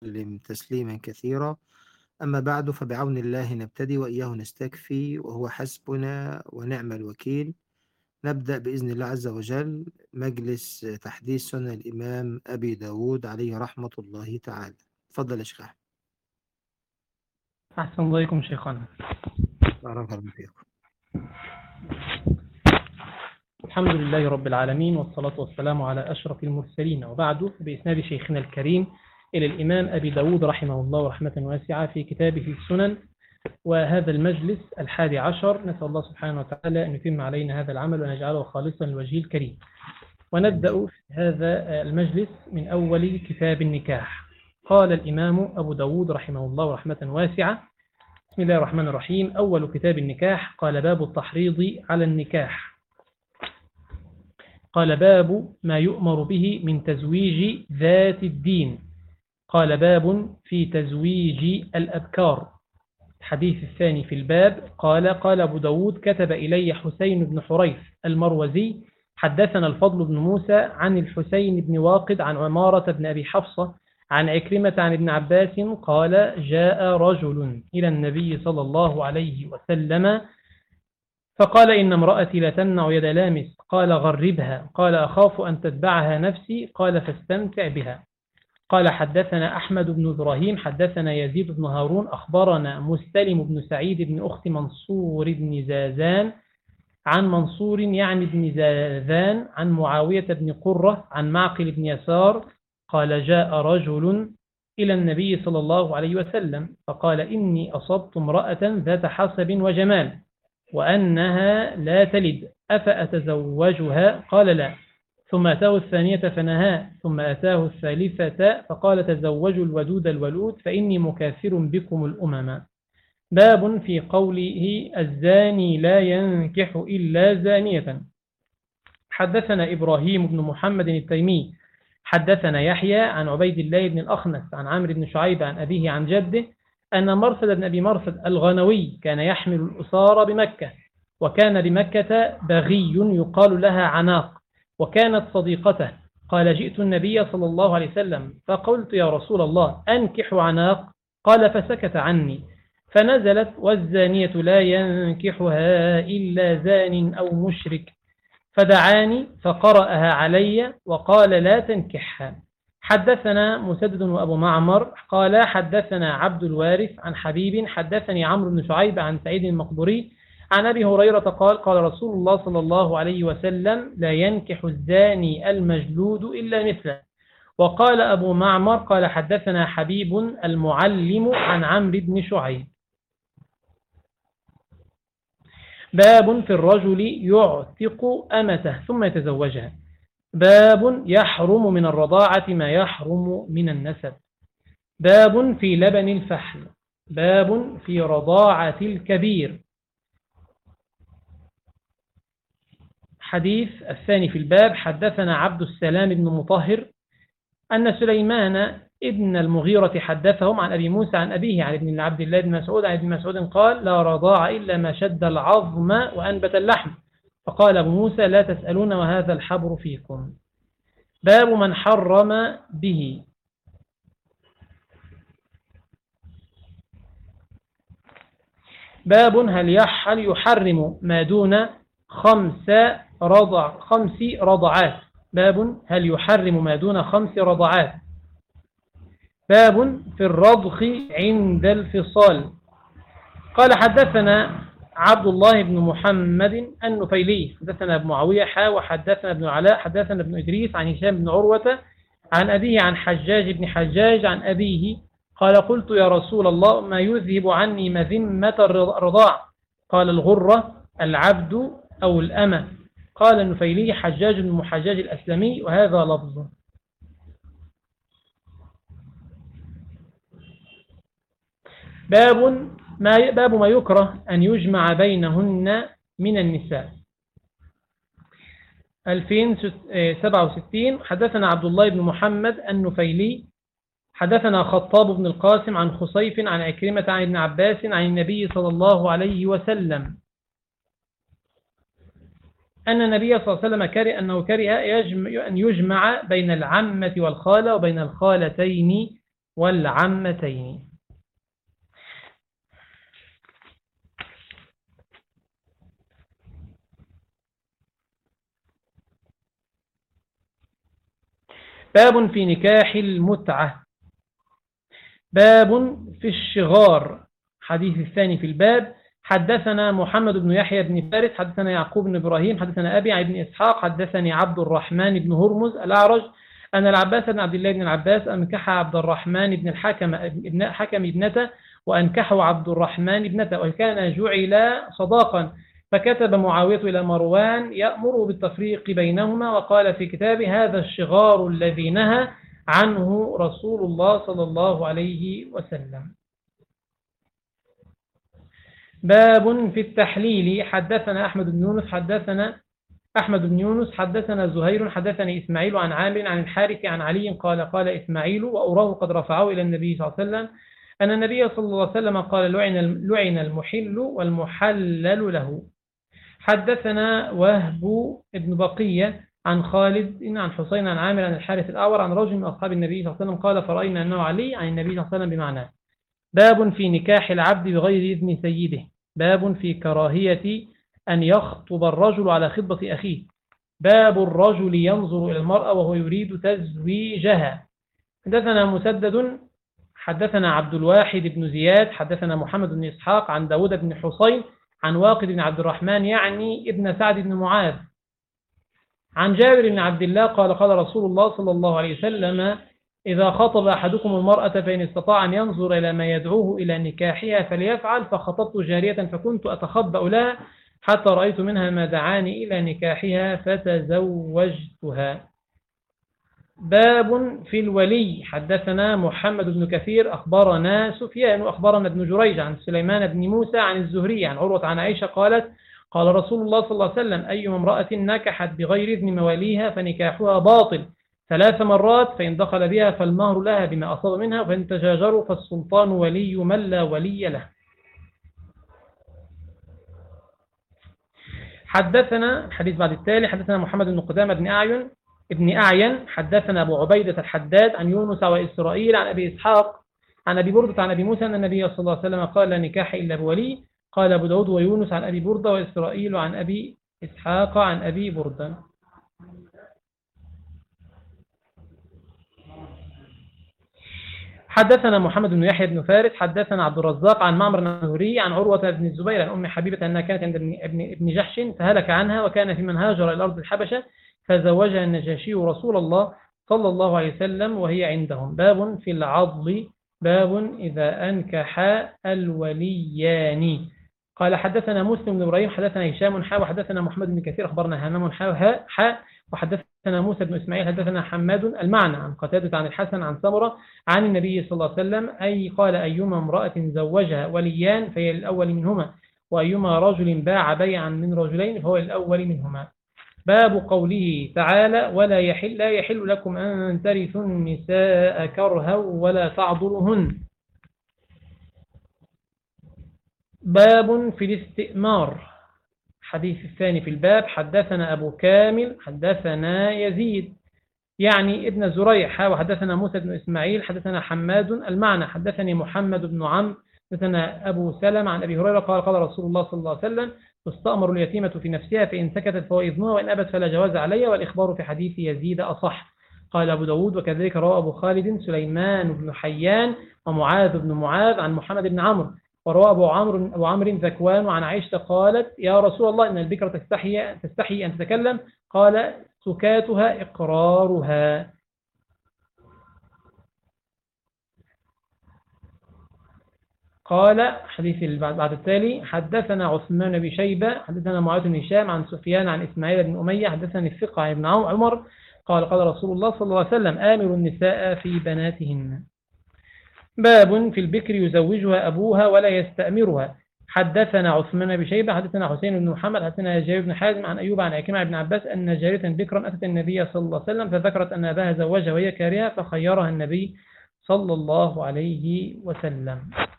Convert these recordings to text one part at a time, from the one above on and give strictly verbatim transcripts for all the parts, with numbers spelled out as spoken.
وسلم تسليما كثيرا. أما بعد، فبعون الله نبتدي وإياه نستكفي، وهو حسبنا ونعم الوكيل. نبدأ بإذن الله عز وجل مجلس تحديث سنن الإمام أبي داود عليه رحمة الله تعالى. تفضل يا شيخ أحمد. أحسن الله إليكم شيخنا. بارك الله فيكم. الحمد لله رب العالمين، والصلاة والسلام على أشرف المرسلين، وبعد بإسناد شيخنا الكريم إلى الإمام أبي داود رحمه الله رحمة واسعة في كتابه السنن. وهذا المجلس الحادي عشر، نسأل الله سبحانه وتعالى أن يتم علينا هذا العمل ونجعله خالصا لوجهه الكريم. ونبدأ في هذا المجلس من أول كتاب النكاح. قال الإمام أبو داود رحمه الله رحمة واسعة: بسم الله الرحمن الرحيم. أول كتاب النكاح. قال: باب التحريض على النكاح. قال: باب ما يؤمر به من تزويج ذات الدين. قال: باب في تزويج الأبكار. الحديث الثاني في الباب. قال: قال أبو داود: كتب إلي حسين بن حريث المروزي حدثنا الفضل بن موسى عن الحسين بن واقد عن عمارة بن أبي حفصة عن عكرمة عن ابن عباس قال: جاء رجل إلى النبي صلى الله عليه وسلم فقال: إن امرأتي لا تمنع يد لامس. قال: غربها. قال: أخاف أن تتبعها نفسي. قال: فاستمتع بها. قال: حدثنا أحمد بن إبراهيم حدثنا يزيد بن هارون أخبرنا مستلم بن سعيد بن أخت منصور بن زازان عن منصور يعني بن زاذان عن معاوية بن قرة عن معقل بن يسار قال: جاء رجل إلى النبي صلى الله عليه وسلم فقال: إني أصبت امرأة ذات حسب وجمال وأنها لا تلد، أفأتزوجها؟ قال: لا. ثم أتاه الثانية فنهاه، ثم أتاه الثالثة فقال: تزوجوا الودود الولود فإني مكاثر بكم الأمم. باب في قوله: الزاني لا ينكح إلا زانية. حدثنا إبراهيم بن محمد التيمي حدثنا يحيى عن عبيد الله بن الأخنس عن عمرو بن شعيب عن أبيه عن جده أن مرثد بن أبي مرثد الغنوي كان يحمل الأسار بمكة، وكان بمكة بغي يقال لها عناق، وكانت صديقته. قال: جئت النبي صلى الله عليه وسلم فقلت: يا رسول الله، أنكح عناق؟ قال: فسكت عني. فنزلت: والزانية لا ينكحها إلا زان أو مشرك. فدعاني فقرأها علي وقال: لا تنكحها. حدثنا مسدد وأبو معمر قال: حدثنا عبد الوارث عن حبيب حدثني عمرو بن شعيب عن سعيد المقبري عن أبي هريرة قال: قال رسول الله صلى الله عليه وسلم: لا ينكح الزاني المجلود إلا مثله. وقال أبو معمر قال: حدثنا حبيب المعلم عن عمرو بن شعيب. باب في الرجل يعتق أمته ثم يتزوجها. باب يحرم من الرضاعة ما يحرم من النسب. باب في لبن الفحل. باب في رضاعة الكبير. حديث الثاني في الباب. حدثنا عبد السلام بن مطهر أن سليمان ابن المغيرة حدثهم عن أبي موسى عن أبيه عن ابن عبد الله بن مسعود عن ابن مسعود قال: لا رضاع إلا ما شد العظم وأنبت اللحم. فقال أبو موسى: لا تسألون وهذا الحبر فيكم. باب من حرم به. باب هل يحل يحرم ما دون خمس رضع خمس رضعات. باب هل يحرم ما دون خمس رضعات. باب في الرضخ عند الفصال. قال: حدثنا عبد الله بن محمد النفيلي حدثنا ابن معاوية حا وحدثنا ابن علاء حدثنا ابن إدريس عن هشام بن عروة عن أبيه عن حجاج بن حجاج عن أبيه قال: قلت: يا رسول الله، ما يذهب عني مذمة الرضاع؟ قال: الغرة، العبد أو الأمة. قال النفيلي: حجاج بن محجاج الأسلمي، وهذا لفظه. باب ما باب ما يكره أن يجمع بينهن من النساء. ألفين وسبعة وستين. حدثنا عبد الله بن محمد النفيلي حدثنا خطاب بن القاسم عن خصيف عن عكرمة عن ابن عباس عن النبي صلى الله عليه وسلم أن النبي صلى الله عليه وسلم كره أنه كره أن يجمع بين العمة والخالة وبين الخالتين والعمتين. باب في نكاح المتعة. باب في الشغار. حديث الثاني في الباب. حدثنا محمد بن يحيى بن فارس حدثنا يعقوب بن إبراهيم حدثنا أبي عن ابن إسحاق حدثني عبد الرحمن بن هرمز الأعرج أن العباس بن عبد الله بن العباس أنكح عبد الرحمن بن الحكم ابن حكم ابنته وأنكحوا عبد الرحمن ابنته وكان جعل صداقا، فكتب معاوية إلى مروان يأمره بالتفريق بينهما وقال في كتابه: هذا الشغار الذي نهى عنه رسول الله صلى الله عليه وسلم. باب في التحليل. حدثنا أحمد بن يونس حدثنا أحمد بن يونس حدثنا زهير حدثني إسماعيل عن عامر عن الحارث عن علي قال قال إسماعيل وأراه قد رفعه إلى النبي صلى الله عليه وسلم أن النبي صلى الله عليه وسلم قال: لعن لعن المحل والمحلل له. حدثنا وهب بن بقية عن خالد عن حسين عن عامر عن الحارث الأعور عن رجل من أصحاب النبي صلى الله عليه وسلم قال: فرأينا أنه علي عن النبي صلى الله عليه وسلم بمعناه. باب في نكاح العبد بغير إذن سيده. باب في كراهية أن يخطب الرجل على خطبة أخيه. باب الرجل ينظر إلى المرأة وهو يريد تزويجها. حدثنا مسدد حدثنا عبد الواحد بن زياد حدثنا محمد بن إسحاق عن داود بن حسين عن واقد بن عبد الرحمن يعني ابن سعد بن معاذ عن جابر بن عبد الله قال قال رسول الله صلى الله عليه وسلم: إذا خطب أحدكم المرأة فإن استطاع أن ينظر إلى ما يدعوه إلى نكاحها فليفعل. فخطبت جارية فكنت أتخبأ لها حتى رأيت منها ما دعاني إلى نكاحها فتزوجتها. باب في الولي. حدثنا محمد بن كثير أخبرنا سفيان وأخبرنا ابن جريج عن سليمان بن موسى عن الزهري عن عروة عن عائشة قالت: قال رسول الله صلى الله عليه وسلم: أي امرأة نكحت بغير إذن مواليها فنكاحها باطل ثلاث مرات، فإن دخل بها فالمهر لها بما أصاب منها، وإن تشاجروا فالسلطان ولي من لا ولي له. حدثنا الحديث بعد التالي. حدثنا محمد بن قدامة بن أعين ابن أعين حدثنا أبو عبيدة الحداد عن يونس وإسرائيل عن أبي إسحاق عن أبي بردة عن أبي موسى أن النبي صلى الله عليه وسلم قال: لا نكاح إلا بولي. قال أبو داود ويونس عن أبي بردة وإسرائيل عن أبي إسحاق عن أبي بردة. حدثنا محمد بن يحيى بن فارس حدثنا عبد الرزاق عن معمر الزهري عن عروة بن الزبير عن أم حبيبة أنها كانت عند ابن ابن جحش فهلك عنها، وكان في من هاجر إلى أرض الحبشة فزوجها النجاشي رسول الله صلى الله عليه وسلم وهي عندهم. باب في العضل. باب إذا أنكح الوليان. قال حدثنا مسلم بن إبراهيم حدثنا هشام حا وحدثنا محمد بن كثير أخبرنا همام حا حا وحدثنا موسى بن إسماعيل حدثنا حماد المعنى عن قتادة عن الحسن عن سمرة عن النبي صلى الله عليه وسلم أي قال: أيما امرأة زوجها وليان فهي الأول منهما، وأيما رجل باع بيعا من رجلين فهو الأول منهما. باب قوله تعالى: ولا يحل, لا يحل لكم أن ترثوا النساء كرها ولا تعضلهن. باب في الاستئمار. حديث الثاني في الباب. حدثنا أبو كامل حدثنا يزيد يعني ابن زريح وحدثنا موسى بن إسماعيل حدثنا حماد المعنى حدثني محمد بن عمرو حدثنا أبو سلمة عن أبي هريرة قال قال رسول الله صلى الله عليه وسلم: تستأمر اليتيمة في نفسها فإن سكتت فهو إذنها وإن أبت فلا جواز علي، والإخبار في حديث يزيد أصح. قال أبو داود وكذلك روى أبو خالد سليمان بن حيان ومعاذ بن معاذ عن محمد بن عمرو، وروى أبو عمرو أبو عمرو ذكوان عن عائشة قالت: يا رسول الله إن البكرة تستحي تستحي أن تتكلم، قال: سكاتها إقرارها. قال حديث بعد التالي. حدثنا عثمان بن شيبة حدثنا معاذ بن هشام عن سفيان عن إسماعيل بن أمية حدثني الثقة عن ابن عمر قال قال رسول الله صلى الله عليه وسلم: آمروا النساء في بناتهن. باب في البكر يزوجها أبوها ولا يستأمرها. حدثنا عثمان بن شيبة حدثنا حسين بن محمد حدثنا جابر بن حازم عن أيوب عن عكرمة بن عباس أن جارية بكرا أتت النبي صلى الله عليه وسلم فذكرت أن أباها زوجها وهي كارهة فخيرها النبي صلى الله عليه وسلم.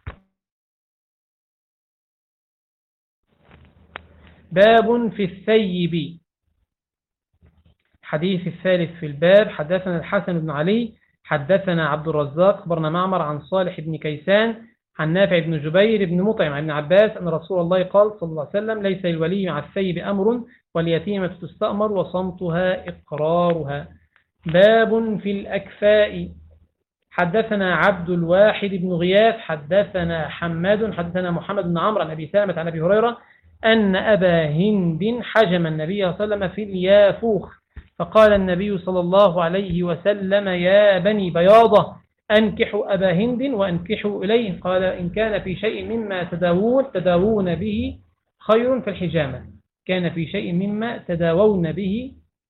باب في الثيب. حديث الثالث في الباب. حدثنا الحسن بن علي حدثنا عبد الرزاق أخبرنا معمر عن صالح بن كيسان عن نافع بن جبير بن مطعم عن ابن عباس أن رسول الله قال صلى الله عليه وسلم ليس للولي مع الثيب أمر واليتيمة تستأمر وصمتها إقرارها. باب في الأكفاء. حدثنا عبد الواحد بن غياث حدثنا حماد حدثنا محمد بن عمرو عن أبي سلمة عن أبي هريرة أن أبا هند حجم النبي صلى الله عليه وسلم في اليافوخ فقال النبي صلى الله عليه وسلم يا بني بياضة أنكحوا أبا هند وأنكحوا إليه. قال إن كان في شيء مما تداوون تداوون به خير في الحجامة كان في شيء مما تداوون به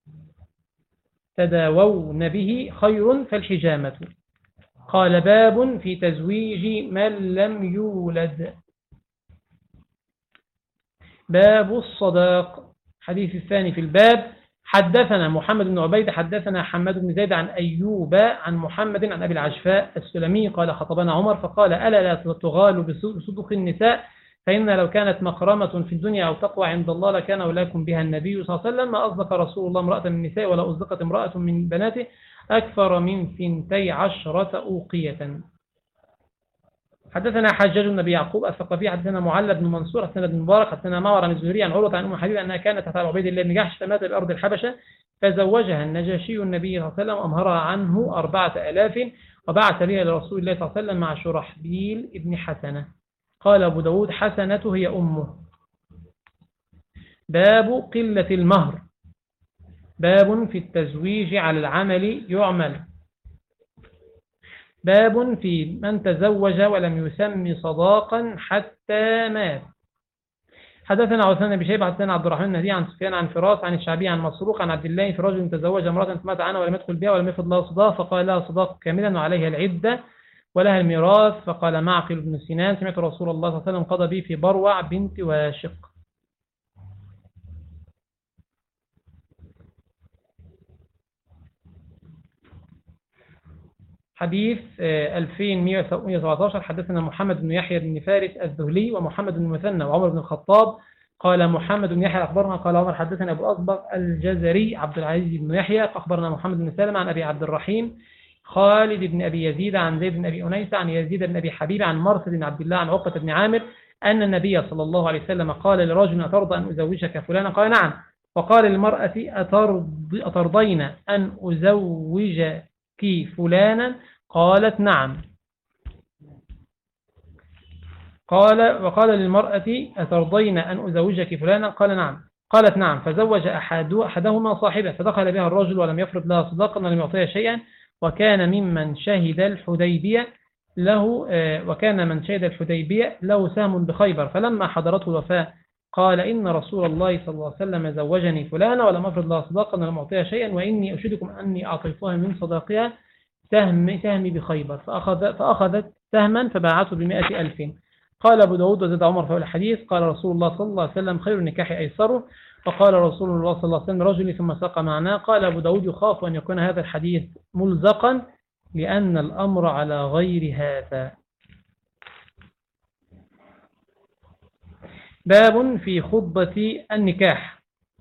تداوون به خير في الحجامة. قال باب في تزويج من لم يولد. باب الصداق. حديث الثاني في الباب. حدثنا محمد بن عبيد حدثنا حماد بن زيد عن أيوب عن محمد عن أبي العشفاء السلمي قال خطبنا عمر فقال ألا لا تغالوا بصدق النساء فإن لو كانت مكرمة في الدنيا أو تقوى عند الله لكان أولاكم بها النبي صلى الله عليه وسلم ما أصدق رسول الله امرأة من النساء ولا أصدقت امرأة من بناته أكثر من ثنتي عشرة أوقية. حدثنا حجاج بن أبي يعقوب الثقفي حدثنا معل بن منصور حدثنا بن مبارك حدثنا معمر عن الزهري عن عروة عن أم حبيبة أنها كانت تحت عبيد الله بن جحش فمات بأرض الحبشة فزوجها النجاشي النبي صلى الله عليه وسلم وأمهرها عنه أربعة آلاف وبعث بها لرسول الله صلى الله عليه وسلم مع شرحبيل ابن حسنة. قال أبو داود حسنة هي أمه. باب قلة المهر. باب في التزويج على العمل يعمل. باب في من تزوج ولم يسمي صداقا حتى مات. حدثنا عثمان بن شيبة حدثنا عبد الرحمن النهدي عن سفيان عن فراس عن الشعبي عن مسروق عن عبد الله في رجل تزوج امرأة فمات عنها ولم يدخل بها ولم يفض لها صداق فقال لها صداق كاملا وعليها العدة ولها الميراث. فقال معقل بن سنان سمعت رسول الله صلى الله عليه وسلم قضى بي في بروع بنت واشق. حديث ألفين ومئة وسبعة عشر. حدثنا محمد بن يحيى بن فارس الذهلي ومحمد بن المثنى وعمر بن الخطاب. قال محمد بن يحيى أخبرنا قال عمر حدثنا أبو أصبغ الجزري عبد العزيز بن يحيى أخبرنا محمد بن سلمة عن أبي عبد الرحيم خالد بن أبي يزيد عن زيد بن أبي أنيس عن يزيد بن أبي حبيب عن مرثد بن عبد الله عن عقبة بن عامر أن النبي صلى الله عليه وسلم قال لرجل أترضى أن أزوجك فلانا قال نعم. وقال للمرأة أترضين أن أزوجك فلانا قالت نعم. قال وقال للمرأة أترضين أن أزوجك فلانا قال نعم قالت نعم. فزوج أحد أحدهما صاحبه فدخل بها الرجل ولم يفرض لها صداقا ولم يعطيها شيئا وكان ممن شهد الحديبية له وكان من شهد الحديبية له سهم بخيبر فلما حضرته الوفاة قال إن رسول الله صلى الله عليه وسلم زوجني فلانا ولم أفرض لها صداقا ولم أعطيها شيئا وإني أشهدكم أني أعطيتها من صداقها سهم سهمي بخيبر فأخذ فأخذت سهما فباعته بمئة ألف. قال أبو داود وزاد عمر في الحديث قال رسول الله صلى الله عليه وسلم خير النكاح أيسره. فقال رسول الله صلى الله عليه وسلم رجل ثم ساق معناه. قال أبو داود يخاف أن يكون هذا الحديث ملزقا لأن الأمر على غير هذا. باب في خطبة النكاح.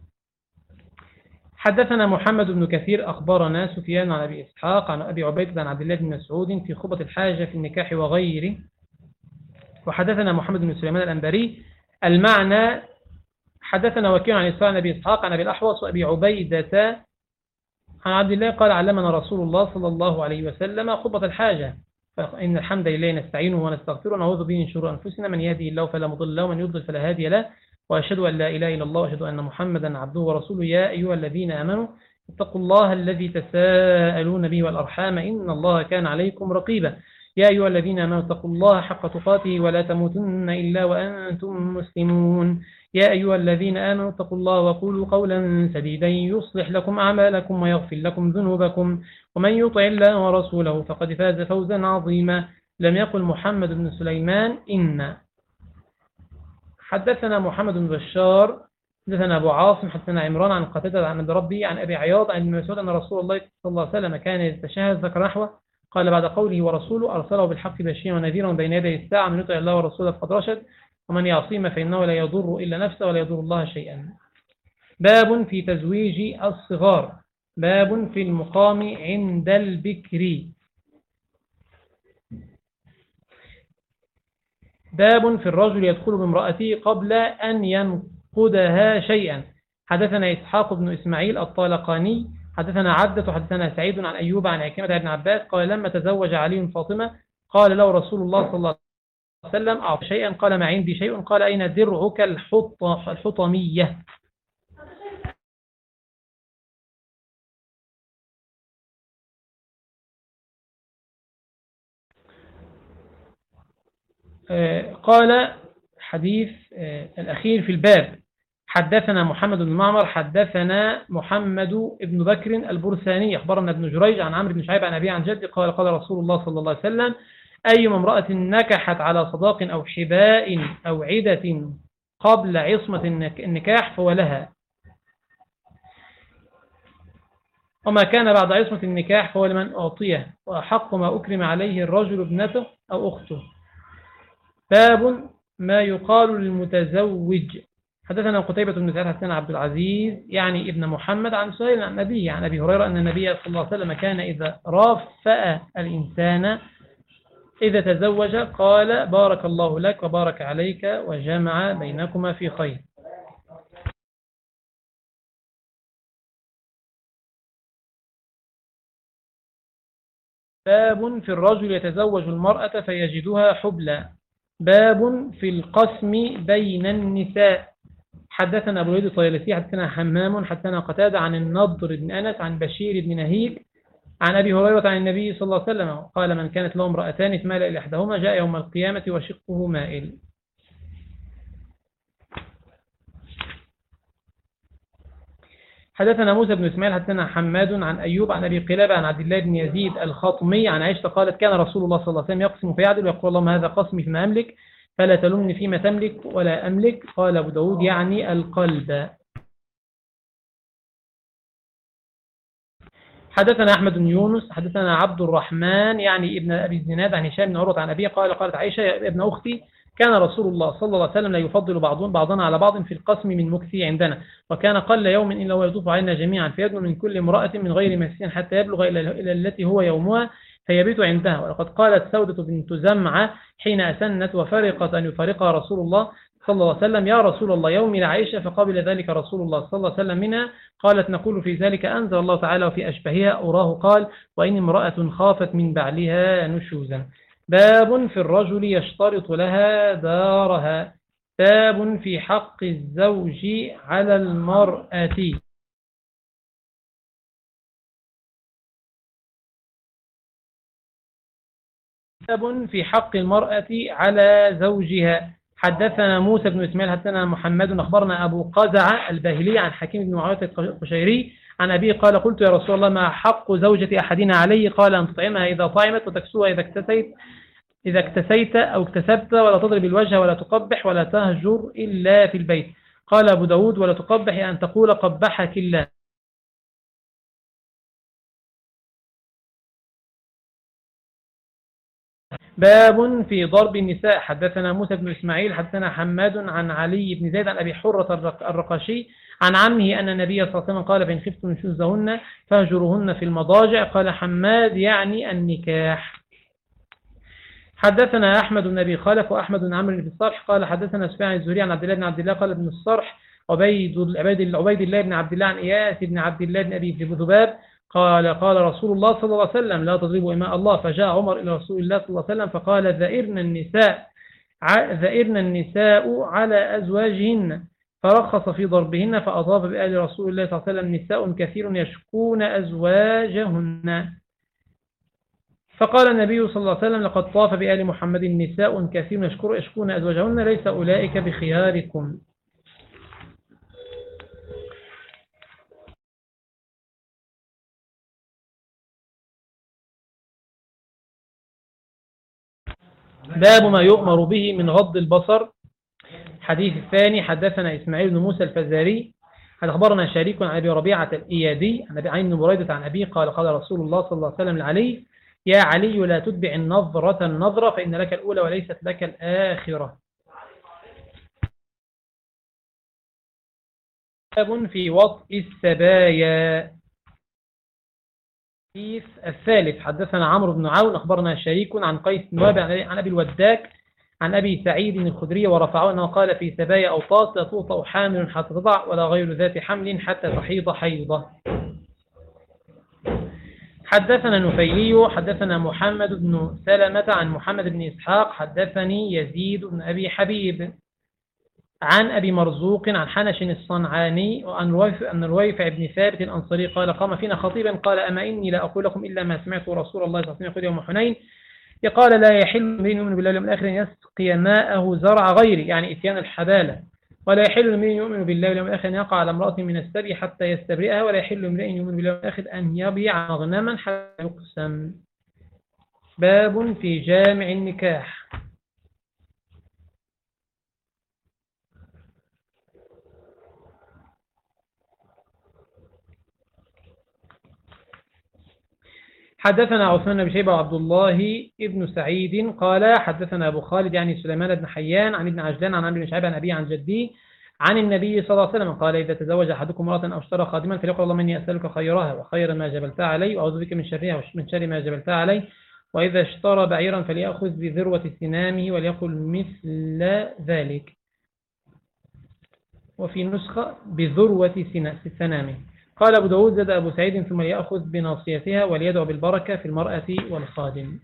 حدثنا محمد بن كثير أخبرنا سفيان عن أبي إسحاق عن أبي عبيدة عن عبد الله بن مسعود في خطبة الحاجة في النكاح وغيره. وحدثنا محمد بن سليمان الأنباري المعنى. حدثنا وكيع عن إسحاق عن أبي إسحاق عن أبي الأحوص وأبي عبيدة عن عبد الله قال علمنا رسول الله صلى الله عليه وسلم خطبة الحاجة فإن الحمد لله نستعينه ونستغفره ونعوذ به من شرور أنفسنا من يهده الله فلا مضل له ومن يضلل فلا هادي له وأشهد أن لا إله إلا الله وأشهد أن محمدا عبده ورسوله. يا أيها الذين آمنوا اتقوا الله الذي تساءلون به والأرحام إن الله كان عليكم رقيبا. يا أيها الذين آمنوا اتقوا الله حق تقاته ولا تموتن إلا وأنتم مسلمون. يا أيها الذين آمنوا اتقوا الله وقولوا قولا سديدا يصلح لكم أعمالكم ويغفر لكم ذنوبكم ومن يطع الله ورسوله فقد فاز فوزا عظيما. لم يقل محمد بن سليمان إن. حدثنا محمد بن بشار حدثنا أبو عاصم حدثنا عمران عن قتادة عن ربي عن أبي عياض عن مسعود أن رسول الله صلى الله عليه وسلم كان يتشهد ذكر نحوه. قال بعد قوله ورسوله أرسله بالحق بشيرا ونذيرا بين يدي الساعة من يطع الله ورسوله فقد رشد ومن يعصيما فإنه لا يضر إلا نفسه ولا يضر الله شيئا. باب في تزويج الصغار. باب في المقام عند البكر. باب في الرجل يدخل بامرأته قبل أن ينقدها شيئا. حدثنا إسحاق بن إسماعيل الطالقاني حدثنا عبدة حدثنا سعيد عن أيوب عن عكرمة بن عباس قال لما تزوج علي فاطمة قال له رسول الله صلى الله عليه وسلم أعط شيئا قال ما عندي شيء قال أين درعك الحط الحطمية. قال حديث الأخير في الباب حدثنا محمد بن معمر حدثنا محمد بن بكر البرساني أخبرنا ابن جريج عن عمرو بن شعيب عن أبي عن جدي قال قال رسول الله صلى الله عليه وسلم أي امرأة نكحت على صداق أو حباء أو عدة قبل عصمة النكاح فهو لها، وما كان بعد عصمة النكاح فهو لمن أعطيه، وأحق ما أكرم عليه الرجل ابنته أو أخته. باب ما يقال للمتزوج. حدثنا قتيبة بن سعيد حدثنا عبد العزيز يعني ابن محمد عن سهيل عن أبيه عن أبي هريرة أن النبي صلى الله عليه وسلم كان إذا رافأ الإنسان إذا تزوج قال بارك الله لك وبارك عليك وجمع بينكما في خير. باب في الرجل يتزوج المرأة فيجدها حبلى. باب في القسم بين النساء. حدثنا أبو الوليد الطيالسي حدثنا حمام حدثنا قتادة عن النضر بن أنس عن بشير بن نهيك عن أبي هريرة عن النبي صلى الله عليه وسلم قال من كانت له امرأتان فمال إلى إحداهما جاء يوم القيامة وشقه مائل. حدثنا موسى بن إسماعيل حدثنا حماد عن أيوب عن أبي قلابة عن عبد الله بن يزيد الخاطمي عن عائشة قالت كان رسول الله صلى الله عليه وسلم يقسم فيعدل ويقول اللهم هذا قسمي فيما أملك فلا تلمني فيما تملك ولا أملك. قال أبو داود يعني القلب. حدثنا أحمد بن يونس حدثنا عبد الرحمن يعني ابن أبي الزناد عن هشام بن عروة عن أبيه قال قالت عائشة يا ابن أختي كان رسول الله صلى الله عليه وسلم لا يفضل بعضون بعضنا على بعض في القسم من مكثه عندنا، وكان قل يوم إلا هو يطوف علينا جميعا فيدنو من كل امرأة من غير مسين حتى يبلغ إلى التي هو يومها فيبيت عندها. ولقد قالت سودة بنت زمعة حين أسنت وفرقت أن يفارقها رسول الله صلى الله عليه وسلم يا رسول الله يومي لعائشة فقبل ذلك رسول الله صلى الله عليه وسلم منها. قالت نقول في ذلك أنزل الله تعالى وفي أشبهها أراه قال وإن امرأة خافت من بعلها نشوزا. باب في الرجل يشترط لها دارها. باب في حق الزوج على المرأة. باب في حق المرأة على زوجها. حدثنا موسى بن إسماعيل حدثنا محمد أخبرنا أبو قزعة الباهلي عن حكيم بن معاوية القشيري عن أبيه قال قلت يا رسول الله ما حق زوجة أحدنا عليه قال أن تطعمها إذا طعمت وتكسوها إذا اكتسيت إذا اكتسيت أو اكتسبت ولا تضرب الوجه ولا تقبح ولا تهجر إلا في البيت. قال أبو داود ولا تقبح أن تقول قبحك الله. باب في ضرب النساء. حدثنا موسى بن إسماعيل حدثنا حماد عن علي بن زيد عن أبي حرة الرقاشي عن عمه أن النبي صلى الله عليه وسلم قال فإن خفتم نشوزهن فاهجروهن في المضاجع. قال حماد يعني النكاح. حدثنا أحمد بن أبي خلف وأحمد بن عمرو بن الصرح قال حدثنا سفيان الزهري عن عبد الله بن عبد الله قال ابن الصرح عبيد عبيد عبيد الله بن عبد الله عن إياس بن عبد الله بن أبي ذباب قال قال رسول الله صلى الله عليه وسلم لا تضربوا إماء الله. فجاء عمر إلى رسول الله صلى الله عليه وسلم فقال ذئرن النساء ذئرن النساء على أزواجهن فرخص في ضربهن فأضاف بآل رسول الله صلى الله عليه وسلم نساء كثير يشكون أزواجهن. فقال النبي صلى الله عليه وسلم لقد طاف بآل محمد نساء كثير يشكون أزواجهن ليس أولئك بخياركم. باب ما يؤمر به من غض البصر. حديث الثاني حدثنا إسماعيل بن موسى الفزاري أخبرنا شريك عن أبي ربيعة الإيادي عن أبي عين بن بريدة عن أبي قال قال رسول الله صلى الله عليه وسلم لعلي يا علي لا تتبع النظرة النظرة فإن لك الأولى وليست لك الآخرة. باب في وطء السبايا. الثالث حدثنا عمرو بن عون أخبرنا شريك عن قيس بن وهب عن أبي الوداك عن أبي سعيد الخدري ورفعه أنه قال في سبايا أوطاس لا توطأ حامل حتى تضع ولا غير ذات حمل حتى تحيض حيضة. حدثنا النفيلي حدثنا محمد بن سلمة عن محمد بن إسحاق حدثني يزيد بن أبي حبيب عن أبي مرزوق عن حنش الصنعاني أن رويفع بن ثابت الأنصاري قال قام فينا خطيبا قال أما إني لا أقول لكم إلا ما سمعت رسول الله صلى الله عليه وسلم يقول يوم حنين قال لا يحل من يؤمن بالله واليوم الآخر أن يسقي ماءه زرع غيره يعني إتيان الحبالة، ولا يحل من يؤمن بالله واليوم الآخر أن يقع على امرأة من السبي حتى يستبرئها، ولا يحل من يؤمن بالله واليوم الآخر أن يبيع مغنما حتى يقسم. باب في جامع النكاح. حدثنا عثمان بن شيبة وعبد الله ابن سعيد قال حدثنا أبو خالد يعني سليمان بن حيان عن ابن عجلان عن عمرو بن شعيب عن أبي عن جدي عن النبي صلى الله عليه وسلم قال إذا تزوج أحدكم امرأة أو اشترى خادما فليقل اللهم إني أسألك خيرها وخير ما جبلتها علي وأعوذ بك من شرها ومن شر ما جبلتها علي، وإذا اشترى بعيرا فليأخذ بذروة سنامه وليقل مثل ذلك، وفي نسخة بذروة سنامه. قال أبو داود زاد أبو سعيد ثم يأخذ بناصيتها وليدعو بالبركة في المرأة والخادم.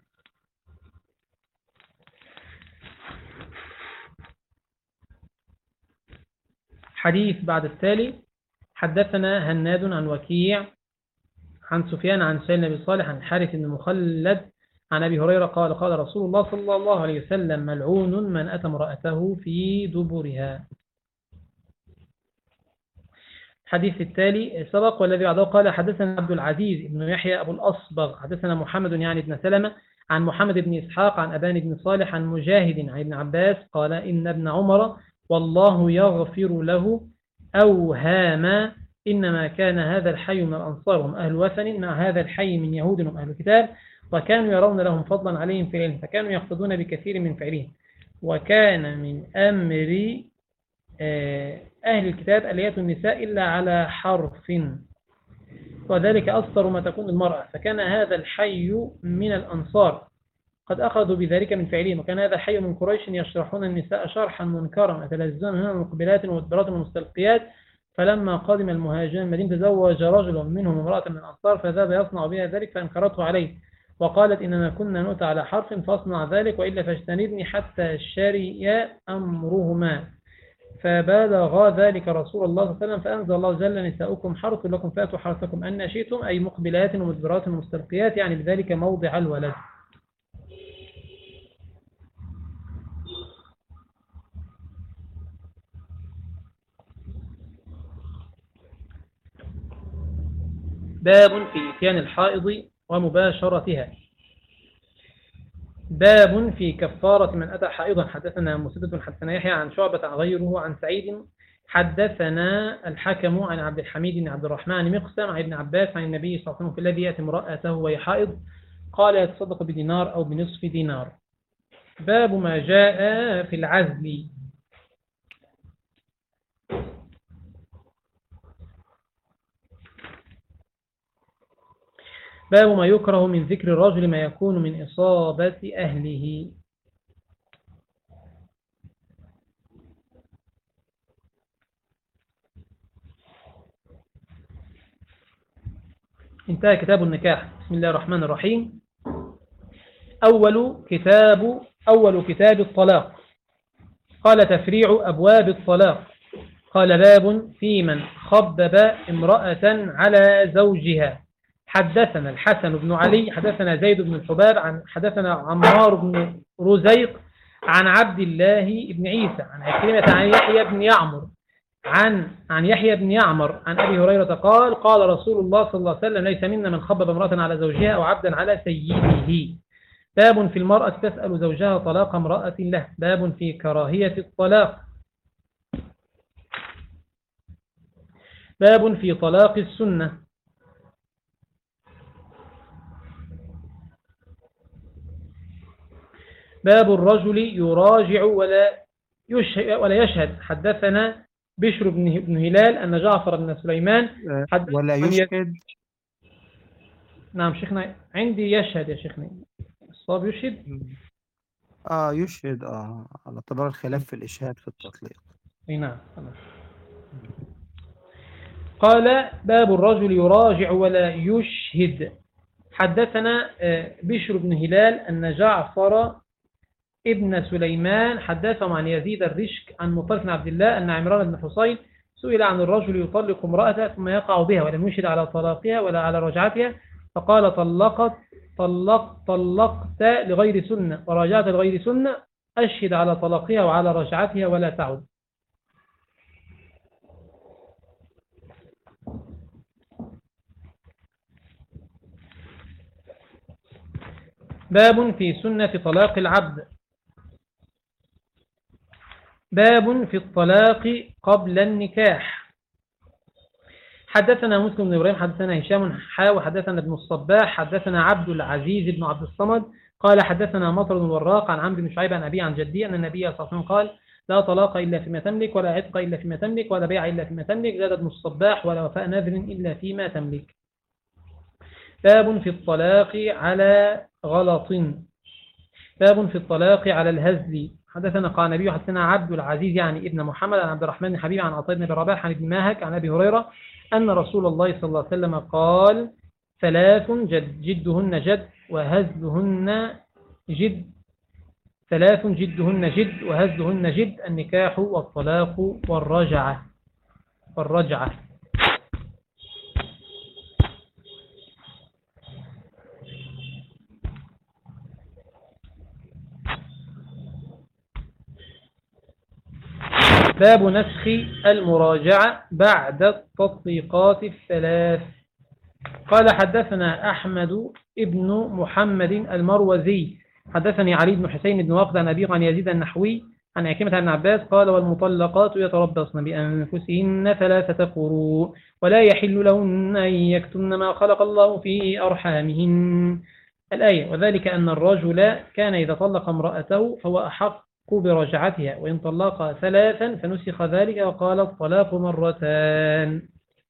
حديث بعد التالي. حدثنا هناد عن وكيع عن سفيان عن سيدنا أبي صالح عن حارث بن مخلد عن أبي هريرة قال قال رسول الله صلى الله عليه وسلم ملعون من أتى امرأته في دبرها. حديث التالي سبق والذي بعده قال حدثنا عبد العزيز بن يحيى أبو الأصبغ حدثنا محمد يعني بن سلمة عن محمد بن إسحاق عن أبان بن صالح عن مجاهد عن ابن عباس قال إن ابن عمر والله يغفر له أوهاما إنما كان هذا الحي من الأنصار هم أهل وثن مع هذا الحي من يهود هم أهل الكتاب، وكانوا يرون لهم فضلا عليهم في العلم فكانوا يقصدون بكثير من فعلهم، وكان من أمر أهل الكتاب أليات النساء إلا على حرف، وذلك أصدر ما تكون المرأة، فكان هذا الحي من الأنصار قد أخذوا بذلك من فعلهم، وكان هذا الحي من قريش يشرحون النساء شرحا منكرا يتلذذون منها مقبلات ومدبرات ومستلقيات، فلما قدم المهاجرين المدينة تزوج رجل منهم امرأة من الأنصار فذهب يصنع بها ذلك فأنكرته عليه وقالت إننا كنا نؤتى على حرف فاصنع ذلك وإلا فاجتنبني حتى شري أمرهما، فبالغ ذلك رسول الله صلى الله عليه وسلم فأنزل الله جل نساؤكم حرث لكم فأتوا حرثكم أن شئتم أي مقبلات ومدبرات ومستلقيات يعني بذلك موضع الولد. باب في إتيان الحائض ومباشرتها. باب في كفارة من أتى حائضا. حدثنا مسدد حدثنا يحيى عن شعبة عن غيره عن سعيد حدثنا الحكم عن عبد الحميد بن عبد الرحمن مقسم عن ابن عباس عن النبي صلى الله عليه وسلم في الذي يأتي امرأته وهي حائض قال يتصدق بدينار أو بنصف دينار. باب ما جاء في العزل. باب ما يكره من ذكر الرجل ما يكون من إصابة أهله. انتهى كتاب النكاح. بسم الله الرحمن الرحيم. أول كتاب أول كتاب الطلاق. قال تفريع أبواب الطلاق. قال باب في من خبب امرأة على زوجها. حدثنا الحسن بن علي حدثنا زيد بن الحباب عن حدثنا عمار بن رزيق عن عبد الله بن عيسى عن عكرمة عن يحيى بن يعمر عن عن يحيى بن يعمر عن أبي هريرة قال قال رسول الله صلى الله عليه وسلم ليس منا من خبب امرأة على زوجها أو عبدا على سيده. باب في المرأة تسأل زوجها طلاق امرأة له. باب في كراهية الطلاق. باب في طلاق السنة. باب الرجل يراجع ولا ولا يشهد. حدثنا بشر بن هلال أن جعفر بن سليمان ولا يشهد. نعم شيخنا عندي يشهد يا شيخنا. الصواب يشهد. آه يشهد آه على اعتبار الخلاف في الإشهاد في التطليق. أي نعم. قال باب الرجل يراجع ولا يشهد. حدثنا آه، بشر بن هلال أن جعفر ابن سليمان حدثهم عن يزيد الرشك عن مطرف بن عبد الله أن عمران بن حصين سئل عن الرجل يطلق امرأته ثم يقع بها ولم يشهد على طلاقها ولا على رجعتها، فقال طلقت طلقت طلقت لغير سنة وراجعت لغير سنة، أشهد على طلاقها وعلى رجعتها ولا تعد. باب في سنة طلاق العبد. باب في الطلاق قبل النكاح. حدثنا مسلم بن إبراهيم حدثنا هشام حا وحدثنا ابن الصباح حدثنا عبد العزيز بن عبد الصمد قال حدثنا مطر بن الوراق عن عمرو بن شعيب عن أبي عن جدي أن النبي صلى الله عليه وسلم قال لا طلاق إلا فيما تملك ولا عتق إلا فيما تملك ولا بيع إلا فيما تملك، زاد ابن الصباح ولا وفاء نذر إلا فيما تملك. باب في الطلاق على غلط. باب في الطلاق على الهزل. حدثنا قال النبي حدثنا عبد العزيز يعني ابن محمد عن عبد الرحمن بن حبيب عن عطاء بن رباح عن ابن ماهك عن أبي هريرة أن رسول الله صلى الله عليه وسلم قال ثلاث جد جدهن جد وهزلهن جد ثلاث جدهن جد وهزلهن جد النكاح والطلاق والرجعة والرجعة. باب نسخ المراجعة بعد التطبيقات الثلاث. قال حدثنا أحمد ابن محمد المروزي حدثني علي بن حسين بن وقد عن أبي عن يزيد النحوي عن عكرمة عن عباس قال والمطلقات يتربصن بأنفسهن ثلاثة قروء ولا يحل لهن أن يكتمن ما خلق الله في أرحامهن الآية. وذلك أن الرجل كان إذا طلق امرأته فهو أحق برجعتها، وإن طلق ثلاثا فنسخ ذلك وقال الطلاق مرتان.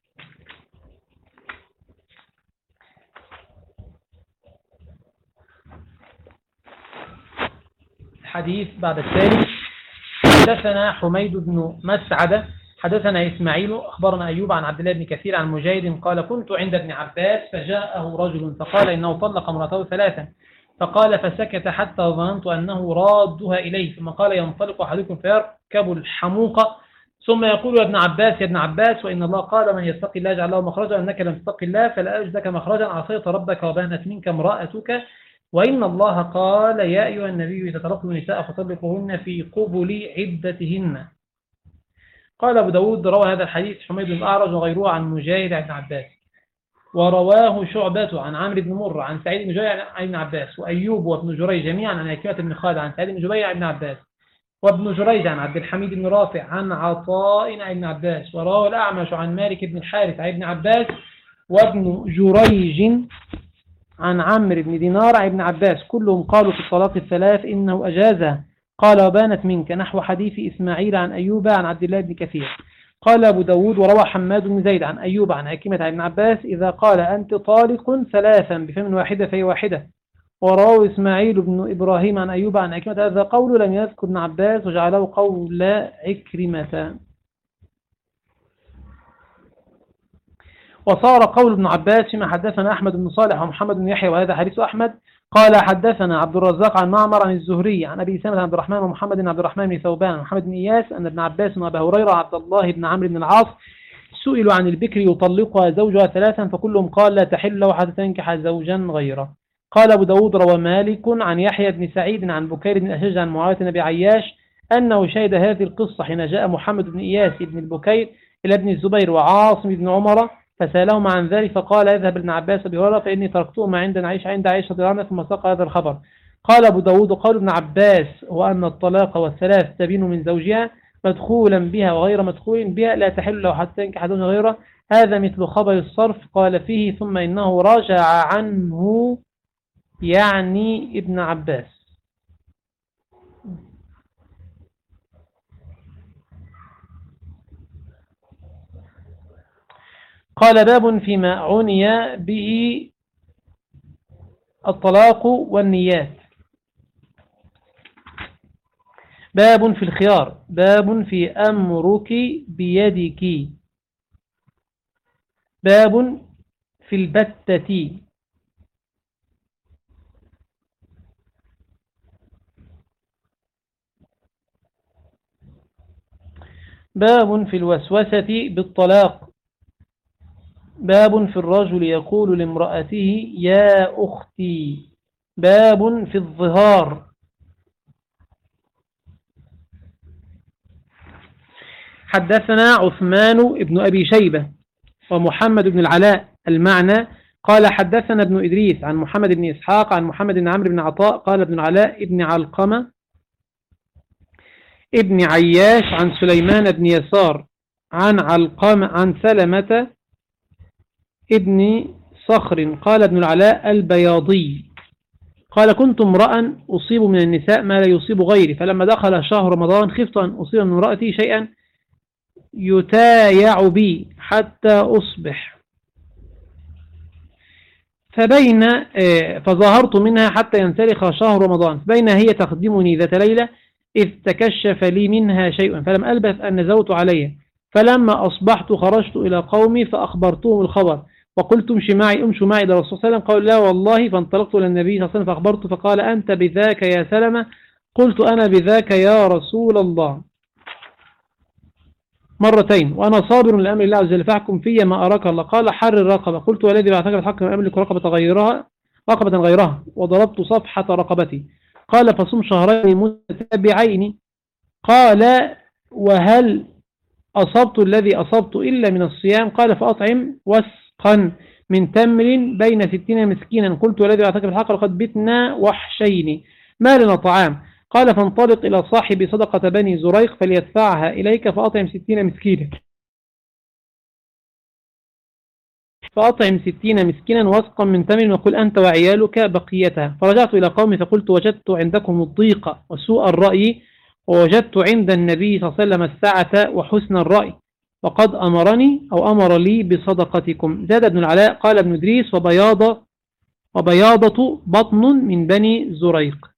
الحديث بعد التالي. حدثنا حميد بن مسعدة حدثنا إسماعيل أخبرنا أيوب عن عبد الله بن كثير عن مجاهد قال كنت عند ابن عباس فجاءه رجل فقال إنه طلق امرأته ثلاثا، فقال فسكت حتى ظننت أنه رادها إليه، ثم قال ينطلق أحدكم فيركب الحموقة ثم يقول يا ابن عباس يا ابن عباس وإن الله قال من يتق الله يجعل له مخرجا وإنك لم تتق الله فلا أجدك مخرجا عصيت ربك وبانت منك امرأتك وإن الله قال يا أيها النبي إذا طلقتم النساء فطلقوهن في قبل عدتهن. قال أبو داود روى هذا الحديث حميد بن الأعرج وغيره عن مجاهد عن عباس، ورواه شعبة عن عمرو بن مرة عن سعيد بن جبير عن ابن عباس، وأيوب وابن جريج جميعا عن عكرمة بن خالد عن سعيد بن جبير عن ابن عباس، وابن جريج عن عبد الحميد بن رافع عن عطاء عن ابن عباس، ورواه الأعمش عن مالك بن الحارث عن ابن عباس، وابن جريج عن عمرو بن دينار عن ابن عباس، كلهم قالوا في الطلاق الثلاث إنه أجازها. قال وبانت منك نحو حديث إسماعيل عن أيوب عن عبد الله بن كثير. قال أبو داود وروى حماد بن زيد عن أيوب عن عكرمة عن ابن عباس إذا قال أنت طالق ثلاثا بفم واحدة فهي واحدة. وروى إسماعيل بن إبراهيم عن أيوب عن عكرمة هذا قول لم يذكر ابن عباس وجعله قول عكرمة. وصار قول ابن عباس فيما حدثنا أحمد بن صالح ومحمد بن يحيى وهذا حديث أحمد. قال حدثنا عبد الرزاق عن معمر عن الزهري عن أبي سلمة عبد الرحمن ومحمد بن عبد الرحمن بن ثوبان ومحمد بن إياس أن ابن عباس وأبا هريرة عبد الله بن عمرو بن العاص سئلوا عن البكر يطلقها زوجها ثلاثا فكلهم قال لا تحل له حتى تنكح زوجا غيره. قال أبو داود روى مالك عن يحيى بن سعيد عن بكير بن أشج عن معاوية بن أبي عياش أنه شهد هذه القصة حين جاء محمد بن إياس بن البكير إلى ابن الزبير وعاصم بن عمر فسألهم عن ذلك فقال اذهب ابن عباس أبي هريرة فإني تركتهما عند عائشة عند عائشة رضي الله عنها ثم ساق هذا الخبر. قال أبو داود قول ابن عباس هو أن الطلاق والثلاث تبين من زوجها مدخولا بها وغير مدخول بها لا تحل له حتى تنكح دون غيره، هذا مثل خبر الصرف قال فيه ثم إنه رجع عنه يعني ابن عباس. قال باب فيما عني به الطلاق والنيات. باب في الخيار. باب في أمرك بيدك. باب في البتة. باب في الوسوسة بالطلاق. باب في الرجل يقول لامرأته يا أختي. باب في الظهار. حدثنا عثمان بن أبي شيبة ومحمد بن العلاء المعنى. قال حدثنا ابن إدريس عن محمد بن إسحاق عن محمد بن عمرو بن عطاء قال ابن العلاء ابن علقمة ابن عياش عن سليمان بن يسار عن علقمة عن سلمة ابن صخر قال ابن العلاء البياضي قال كنت امرأ أصيب من النساء ما لا يصيب غيري، فلما دخل شهر رمضان خفت أن أصيب من امرأتي شيئا يتايع بي حتى أصبح، فبين فظهرت منها حتى ينسلخ شهر رمضان، بين هي تخدمني ذات ليلة إذ تكشف لي منها شيء فلم ألبث أن نزوت عليه، فلما أصبحت خرجت إلى قومي فأخبرتهم الخبر وقلت امشي معي امشوا معي إلى الرسول صلى الله عليه وسلم، قالوا لا والله، فانطلقت إلى النبي صلى الله عليه وسلم فأخبرته فقال أنت بذاك يا سلمة، قلت أنا بذاك يا رسول الله مرتين وأنا صابر لأمر الله عز وجل فاحكم في ما أراك الله، قال حر الرقبة، قلت والذي بعثك بالحق ما أملك رقبة غيرها رقبة غيرها وضربت صفحة رقبتي، قال فصم شهرين متتابعين، قال وهل أصبت الذي أصبت إلا من الصيام، قال فأطعم وسقا من تمر بين ستين مسكينا، قلت والذي بعثك بالحق لقد بتنا وحشين ما لنا طعام، قال فانطلق إلى صاحب صدقة بني زريق فليدفعها إليك فأطعم ستين مسكينا فأطعم ستين مسكينا وسقا من تمر وقل أنت وعيالك بقيتها، فرجعت إلى قومي فقلت وجدت عندكم الضيق وسوء الرأي ووجدت عند النبي صلى الله عليه وسلم السعة وحسن الرأي وقد أمرني أو أمر لي بصدقتكم. زاد ابن العلاء قال ابن إدريس وبياضة وبياضة بطن من بني زريق.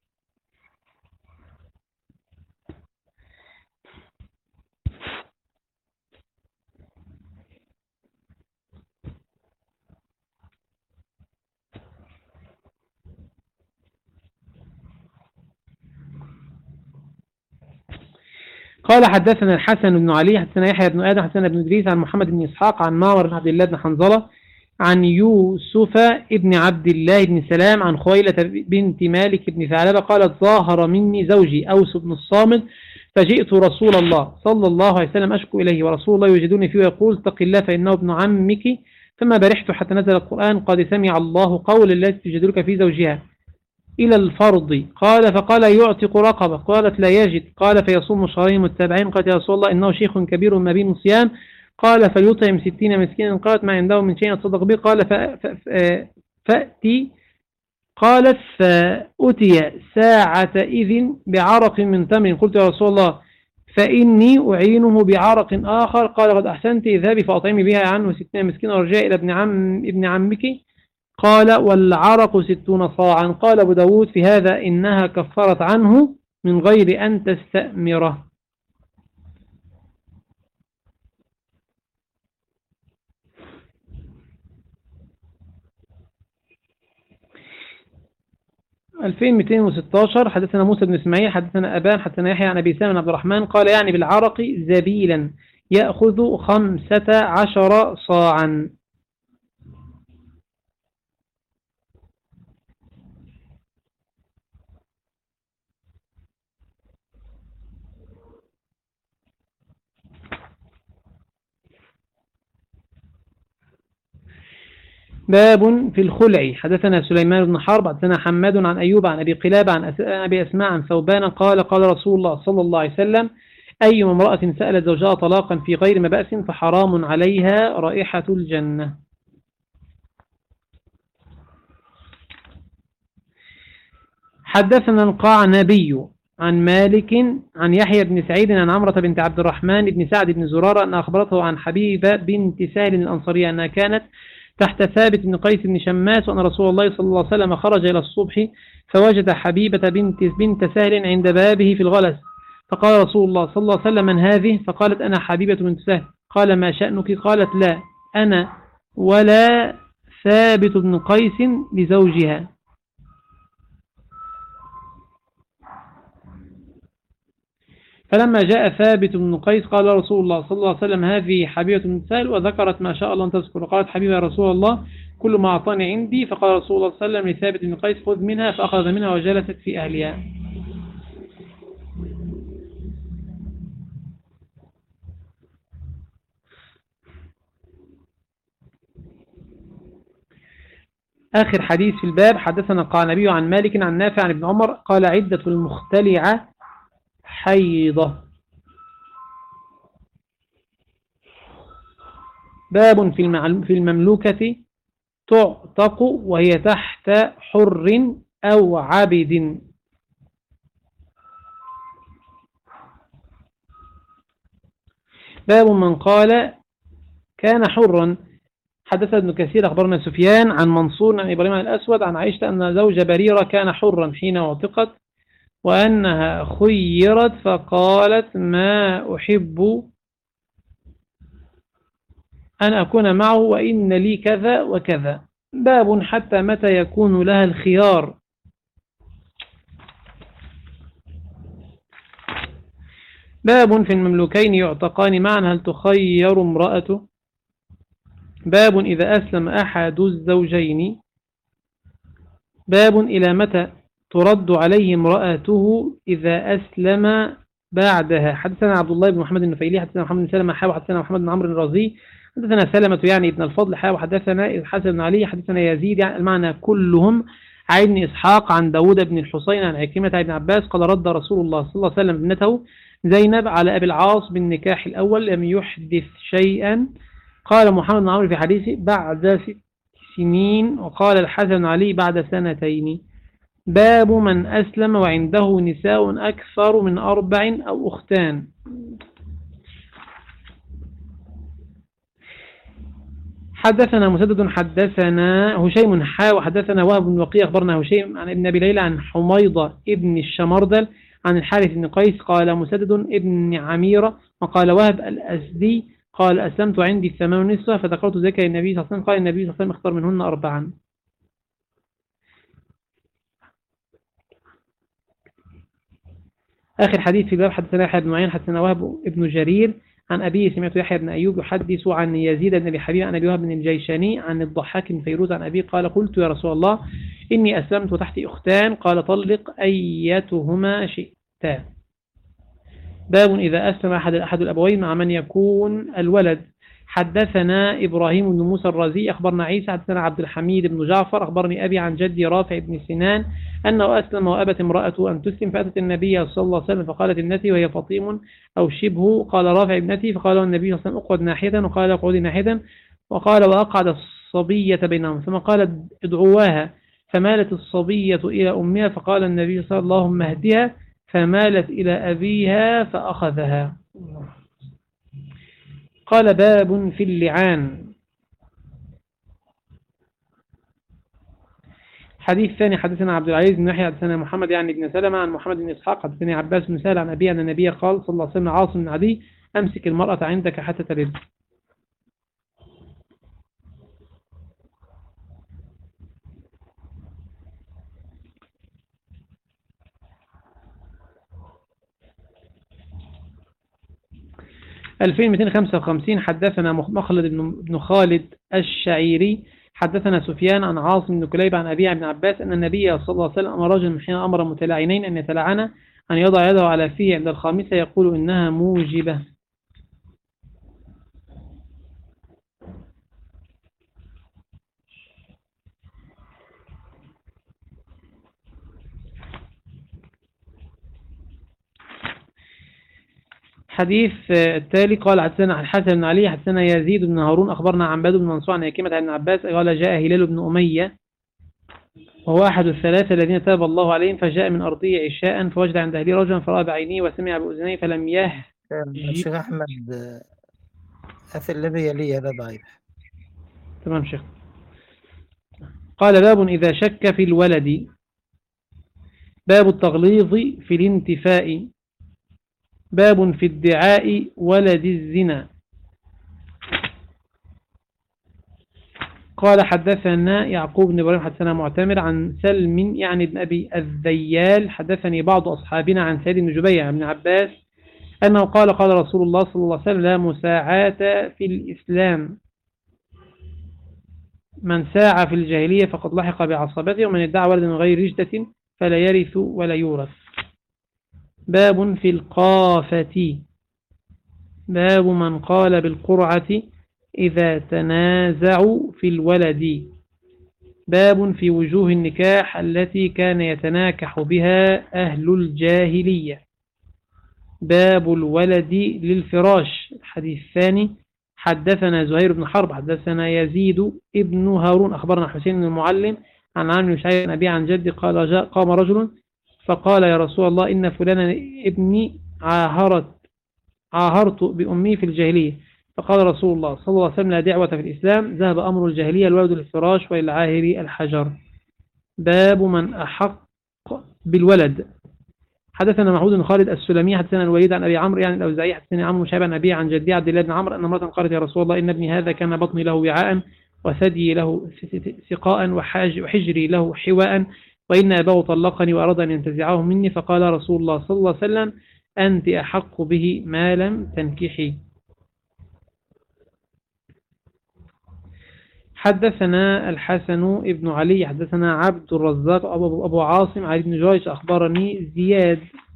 قال حدثنا الحسن بن علي حدثنا يحيى بن آدم حدثنا ابن إدريس عن محمد بن إسحاق عن معمر بن عبد الله بن حنظلة عن يوسف ابن عبد الله بن سلام عن خويلة بنت مالك بن ثعلبة قالت ظاهر مني زوجي أوس بن الصامت فجئت رسول الله صلى الله عليه وسلم أشكو إليه ورسول الله يجدوني فيه ويقول اتق الله فإنه ابن عمك، فما برحت حتى نزل القرآن قد سمع الله قول التي تجادلك في زوجها إلى الفرض، قال فقال يعتق رقبة، قالت لا يجد، قال فيصوم شهرين متتابعين، قالت يا رسول الله إنه شيخ كبير ما بين صيام، قال فليطعم ستين مسكينا، قالت ما عنده من شيء تصدق به، قال فأتي قالت فأتي ساعة إذن بعرق من تمر، قلت يا رسول الله فإني أعينه بعرق آخر، قال قد أحسنت اذهبي فأطعمي بها عنه ستين مسكينا ورجاء إلى ابن عم ابن عمك، قال والعرق ستون صاعا. قال أبو داود في هذا إنها كفرت عنه من غير أن تستأمره. ألفين ومئتين وستة عشر حدثنا موسى بن إسماعيل حدثنا أبان حدثنا يحيى عن أبي سامي بن عبد الرحمن قال يعني بالعرق زبيلا يأخذ خمسة عشر صاعا. باب في الخلع. حدثنا سليمان بن حرب حدثنا حماد عن أيوب عن أبي قلابة عن أبي أسماء عن ثوبان قال قال رسول الله صلى الله عليه وسلم أي امرأة سألت زوجها طلاقا في غير مبأس فحرام عليها رائحة الجنة. حدثنا القعنبي عن مالك عن يحيى بن سعيد عن عمرة بنت عبد الرحمن بن سعد بن زرارة أن أخبرته عن حبيبة بنت سهل الأنصارية أنها كانت تحت ثابت بن قيس بن شماس وأن رسول الله صلى الله عليه وسلم خرج إلى الصبح فوجد حبيبة بنت بنت سهل عند بابه في الغلس فقال رسول الله صلى الله عليه وسلم من هذه؟ فقالت أنا حبيبة بنت سهل. قال ما شأنك؟ قالت لا أنا ولا ثابت بن قيس لزوجها. فلما جاء ثابت بن قيس قال رسول الله صلى الله عليه وسلم هذه حبيبة بنت سهل، وذكرت ما شاء الله أن تذكر. قالت حبيبة يا رسول الله كل ما أعطاني عندي. فقال رسول الله صلى الله عليه وسلم لثابت بن قيس خذ منها، فأخذ منها وجلست في أهلها. آخر حديث في الباب. حدثنا القعنبي عن مالك عن نافع عن ابن عمر قال عدة المختلعة حيضة. باب في المملوكة تعتق وهي تحت حر أو عبد. باب من قال كان حرا. حدث ابن كثير أخبرنا سفيان عن منصور عن إبراهيم الأسود عن عائشة أن زوج بريرة كان حرا حين اعتقت، وأنها خيرت فقالت ما أحب أن أكون معه وإن لي كذا وكذا. باب حتى متى يكون لها الخيار. باب في المملوكين يعتقان معا هل تخير امرأته. باب إذا أسلم أحد الزوجين. باب إلى متى ترد عليه امرأته إذا أسلم بعدها. حدثنا عبد الله بن محمد النفيلي حدثنا محمد بن سلمة حاوى حدثنا محمد بن عمرو الرازي حدثنا سلمة يعني ابن الفضل حاوى حدثنا الحسن بن علي حدثنا يزيد يعني المعنى كلهم عن ابن إسحاق عن داود بن الحسين عن عكرمة عن ابن عباس قال رد رسول الله صلى الله عليه وسلم ابنته زينب على أبي العاص بالنكاح الأول لم يحدث شيئا. قال محمد بن عمرو في حديثه بعد ست سنين، وقال الحسن بن علي بعد سنتين. باب من أسلم وعنده نساء أكثر من أربع أو أختان. حدثنا مسدد حدثنا هشيم حا وحدثنا وهب بن وقيع أخبرنا هشيم عن ابن أبي ليلى عن حميضة ابن الشمردل عن الحارث بن قيس قال مسدد ابن عميرة وقال وهب الأسدي قال أسلمت عندي ثمان نسوة فذكرت ذلك للنبي صلى الله عليه وسلم قال النبي صلى الله عليه وسلم اختار منهن أربعا. آخر حديث في باب. حدثنا يحيى بن معين حدثنا وهب ابن جرير عن أبيه سمعت يحيى بن أيوب يحدث عن يزيد بن أبي حبيب عن أبي وهب بن الجيشاني عن الضحاك بن فيروز عن أبيه قال قلت يا رسول الله إني أسلمت وتحتي أختان قال طلق أيتهما شئتا. باب إذا أسلم أحد أحد الأبوين مع من يكون الولد. حدثنا إبراهيم بن موسى الرازي أخبرنا عيسى حدثنا عبد الحميد بن جعفر أخبرني أبي عن جدي رافع بن سنان أنه أسلم وأبت امرأته أن تسلم فأتت النبي صلى الله عليه وسلم فقالت ابنتي وهي فطيم أو شبه قال رافع ابنتي فقال النبي صلى الله عليه وسلم اقعد ناحية وقال اقعدي ناحية وقال وأقعد الصبية بينهم ثم قالت ادعواها فمالت الصبية إلى أمها فقال النبي صلى الله عليه وسلم اهدها فمالت إلى أبيها فأخذها. قال باب في اللعان. حديث ثاني. حدثنا عبد العزيز بن يحيى حدثنا محمد يعني بن سلمة عن محمد بن إسحاق حدثني عباس بن سهل عن أبي أن النبي قال صلى الله عليه وسلم عاصم بن عدي أمسك المرأة عندك حتى تلد. ألفين ومئتين وخمسة وخمسين. حدثنا مخلد بن خالد الشعيري حدثنا سفيان عن عاصم بن كليب عن أبي بن عباس أن النبي صلى الله عليه وسلم أمر رجلا حين أمر متلاعنين أن يتلعنا أن يضع يده على فيه عند الخامسة يقول إنها موجبة. حديث التالي. قال حدثنا الحسن بن علي حدثنا يزيد بن هارون أخبرنا عن عباد بن منصور عن حكيمة عن عباس قال جاء هلال بن أمية وهو أحد الثلاثة الذين تاب الله عليهم فجاء من أرضية عشاء فوجد عند أهله رجلا فرأى بعينيه وسمع بأذنيه فلم يهجي. الشيخ أحمد أثر الذي يلي هذا ضعيف. تمام شيخ. قال باب إذا شك في الولد. باب التغليظ في الانتفاء. باب في ادعاء ولد الزنا. قال حدثنا يعقوب بن إبراهيم حدثنا معتمر عن سلم يعني ابن أبي الذيال حدثني بعض أصحابنا عن سيد بن جبير عن ابن عباس أنه قال قال رسول الله صلى الله عليه وسلم لا مساعاة في الإسلام، من ساع في الجاهلية فقد لحق بعصبته، ومن ادعى ولد من غير رجدة فلا يرث ولا يورث. باب في القافة. باب من قال بالقرعة إذا تنازعوا في الولد. باب في وجوه النكاح التي كان يتناكح بها أهل الجاهلية. باب الولد للفراش. الحديث الثاني حدثنا زهير بن حرب حدثنا يزيد ابن هارون أخبرنا حسين بن المعلم عن عامر بن شعيب أبي عن جدي قال جاء قام رجل فقال يا رسول الله إن فلانا ابني عاهرت عاهرت بأمي في الجاهلية، فقال رسول الله صلى الله عليه وسلم لا دعوة في الإسلام، ذهب أمر الجاهلية الولد للفراش وللعاهر الحجر. باب من أحق بالولد. حدثنا محمود بن خالد السلمي حدثنا الوليد عن أبي عمرو يعني الأوزاعي حدثني عمرو شعيب عن أبي عن جدي عبد الله بن عمرو أن امرأة قالت يا رسول الله إن ابني هذا كان بطني له وعاء وثدي له سقاء وحجري له حواء، وإن أباه طلقني وأراد أن ينتزعه مني، فقال رسول الله صلى الله عليه وسلم أنت أحق به ما لم تنكحي. حدثنا الحسن ابن علي حدثنا عبد الرزاق أبو, أبو عاصم علي بن جريج أخبرني زياد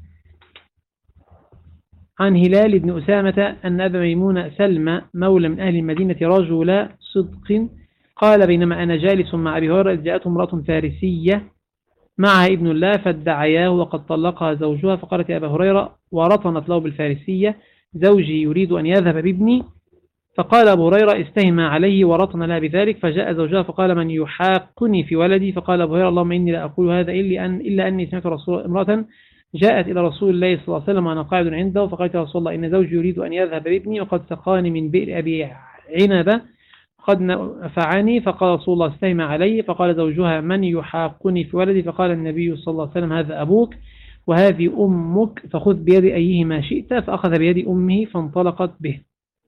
عن هلال بن أسامة أن أبا ميمون سلمى مولى من أهل المدينة رجل صدق قال بينما أنا جالس مع أبي هريرة جاءته امرأة فارسية معها ابن الله فادعياه وقد طلقها زوجها، فقالت يا أبا هريرة ورطنت له بالفارسية زوجي يريد أن يذهب بابني، فقال أبو هريرة استهم عليه ورطن لها بذلك، فجاء زوجها فقال من يحاقني في ولدي، فقال أبو هريرة اللهم إني لا أقول هذا إلا, أن إلا أني سمعت رسول امرأة جاءت إلى رسول الله صلى الله عليه وسلم وأنا قاعد عنده فقالت يا رسول الله إن زوجي يريد أن يذهب بابني وقد سقاني من بئر أبي عنبة قد نفعني، فقال رسول الله استهم عليه، فقال زوجها من يحاقني في ولدي، فقال النبي صلى الله عليه وسلم هذا أبوك وهذه أمك فخذ بيد أيهما شئت، فأخذ بيد أمه فانطلقت به.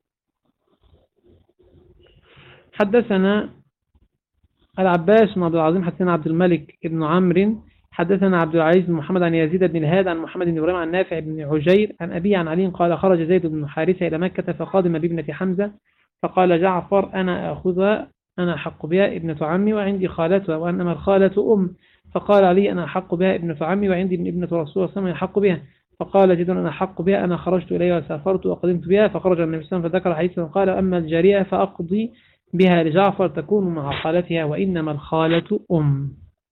حدثنا العباس بن عبد العظيم حدثنا عبد الملك بن عمرو حدثنا عبد العزيز بن محمد عن يزيد بن الهاد عن محمد بن إبراهيم عن نافع بن عجير عن أبي عن علي قال خرج زيد بن حارثة إلى مكة فقادم بابنة حمزة، فقال جعفر أنا أخذها أنا أحق بها ابنة عمي وعندي خالتها وأنما الخالة أم، فقال علي أنا أحق بها ابنة عمي وعندي ابنة رسول الله صلى الله عليه وسلم يحق بها، فقال زيد أنا أحق بها أنا خرجت إليها وسافرت وقدمت بها، فخرج النبي صلى الله عليه وسلم فذكر حديثا قال أما الجارية فأقضي بها لجعفر تكون مع خالتها وإنما الخالة أم.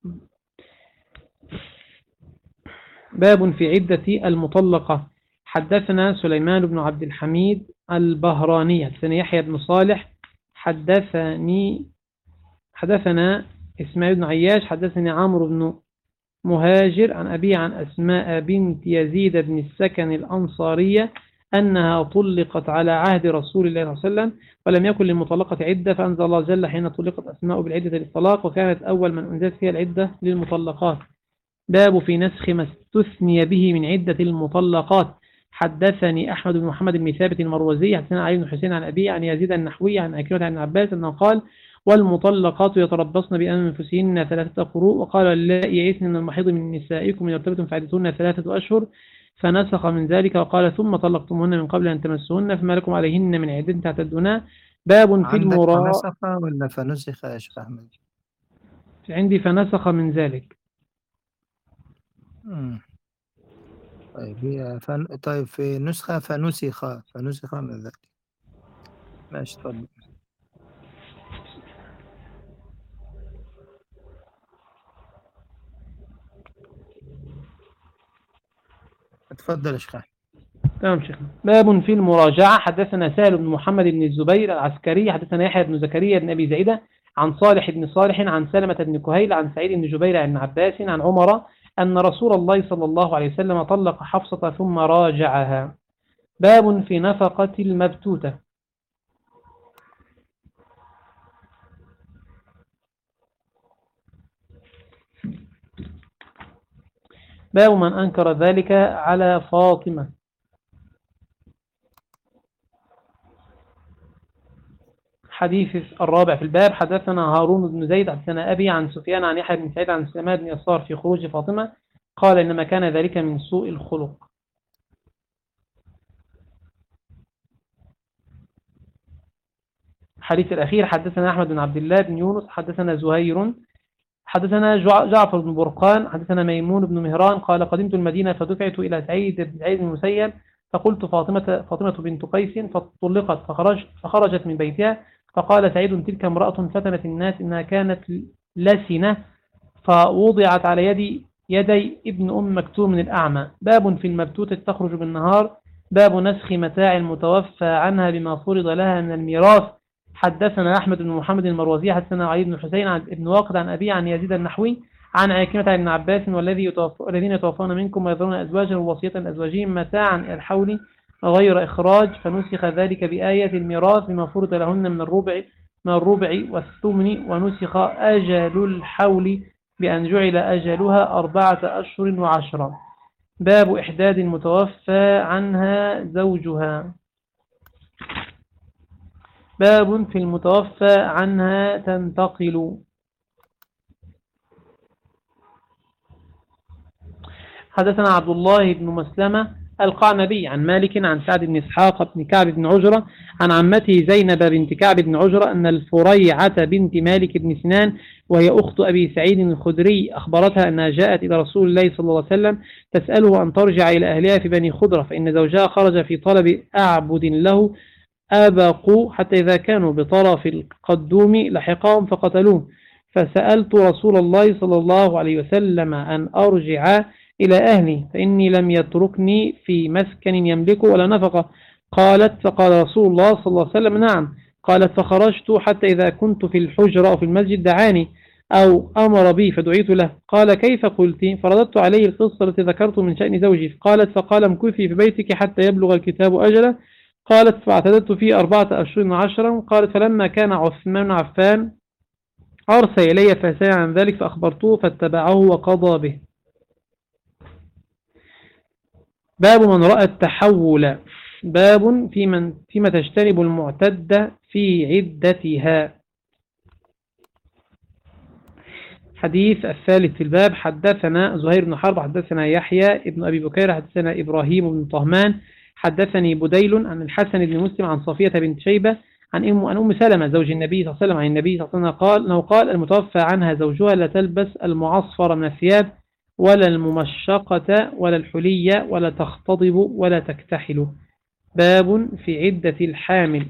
باب في عدة المطلقة. حدثنا سليمان بن عبد الحميد البهراني حدثنا يحيى بن صالح حدثني حدثنا إسماعيل بن عياش حدثني عمرو بن مهاجر عن أبي عن أسماء بنت يزيد بن السكن الأنصارية أنها طلقت على عهد رسول الله صلى الله عليه وسلم ولم يكن للمطلقة عدة، فأنزل الله جل حين طلقت أسماء بالعدة للطلاق وكانت أول من أنزلت فيها العدة للمطلقات. باب في نسخ ما استثني به من عدة المطلقات. حدثني أحمد بن محمد بن ثابت المروزي حدثنا علي بن حسين عن أبي عن يزيد النحوي عن أكرمة عن عباس أنه قال والمطلقات يتربصن بأنفسهن ثلاثة قروء، وقال اللائي يئسن من المحيض من نسائكم إن ارتبتم فعدتهن ثلاثة أشهر، فنسخ من ذلك وقال ثم طلقتمهن من قبل أن تمسهن فما لكم عليهن من عدة تعتدونها. باب في عندك المراء. فنسخ ولا فنسخ يا شيخ أحمد؟ عندي فنسخ من ذلك. مم. طيب هي فن... طيب في نسخة فنسخ فنسخ من ذلك. ماشي اتفضل. اتفضل يا شيخ. تمام شيخنا. باب في المراجعة. حدثنا سهل بن محمد بن الزبير العسكري حدثنا يحيى بن زكريا بن أبي زيدة عن صالح بن صالح عن سلمة بن كهيل عن سعيد بن جبير عن عباس عن عمر أن رسول الله صلى الله عليه وسلم طلق حفصة ثم راجعها. باب في نفقة المبتوتة. باب من أنكر ذلك على فاطمة. حديث الرابع في الباب. حدثنا هارون بن زيد حدثنا أبي عن سفيان عن يحيى بن سعيد عن سليمان بن يسار في خروج فاطمة قال إنما كان ذلك من سوء الخلق. الحديث الأخير حدثنا أحمد بن عبد الله بن يونس حدثنا زهير حدثنا جعفر بن برقان حدثنا ميمون بن مهران قال قدمت المدينة فدفعت إلى سعيد بن سعيد بن المسيب فقلت فاطمة, فاطمة بنت قيس فطلقت فخرج فخرجت من بيتها فقال سعيد تلك امرأة فتنت الناس إنها كانت لسنة فوضعت على يدي يدي ابن أم مكتوم الأعمى. باب في المبتوتة تخرج بالنهار. باب نسخ متاع المتوفى عنها بما فرض لها من الميراث. حدثنا أحمد بن محمد المروزي حدثنا علي بن الحسين عن ابن واقد عن أبي عن يزيد النحوي عن عكرمة عن ابن عباس والذي يتوفى الذين يتوفون منكم ويذرون أزواجا وصية لأزواجهم متاعا إلى الحول غير إخراج فنسخ ذلك بآية الميراث بما فرض لهن من الربع من الربع والثمن ونسخ أجل الحول بأن جعل أجلها أربعة أشهر وعشرة. باب إحداد المتوفى عنها زوجها. باب في المتوفى عنها تنتقل. حدثنا عبد الله بن مسلمة القعنبي عن مالك عن سعد بن إسحاق بن كعب بن عجرة عن عمته زينب بنت كعب بن عجرة أن الفريعة بنت مالك بن سنان وهي أخت أبي سعيد الخدري أخبرتها أنها جاءت إلى رسول الله صلى الله عليه وسلم تسأله أن ترجع إلى أهلها في بني خضرة فإن زوجها خرج في طلب أعبد له أبقوا حتى إذا كانوا بطرف القدوم لحقهم فقتلوه فسألت رسول الله صلى الله عليه وسلم أن أرجع إلى أهلي فإني لم يتركني في مسكن يملكه ولا نفقة. قالت فقال رسول الله صلى الله عليه وسلم نعم. قالت فخرجت حتى إذا كنت في الحجرة أو في المسجد دعاني أو أمر بي فدعيت له. قال كيف قلت؟ فرددت عليه القصة التي ذكرت من شأن زوجي. قالت فقال امكثي في بيتك حتى يبلغ الكتاب أجله. قالت فاعتددت فيه أربعة أشهر وعشرا. قالت فلما كان عثمان عفان أرسل إلي فسأل عن ذلك فأخبرته فاتبعه وقضى به. باب من رأى التحول. باب في من فيما تجتنب المعتدة في عدتها. حديث الثالث في الباب. حدثنا زهير بن حرب حدثنا يحيى ابن أبي بكير حدثنا إبراهيم بن طهمان حدثني بديل عن الحسن بن مسلم عن صفية بنت شيبة عن أم, عن أم سلمة زوج النبي صلى الله عليه وسلم عن النبي صلى الله عليه وسلم قال أنه قال المتوفى عنها زوجها لا تلبس المعصفر من الثياب ولا الممشقة ولا الحلية ولا تختضب ولا تكتحل. باب في عدة الحامل.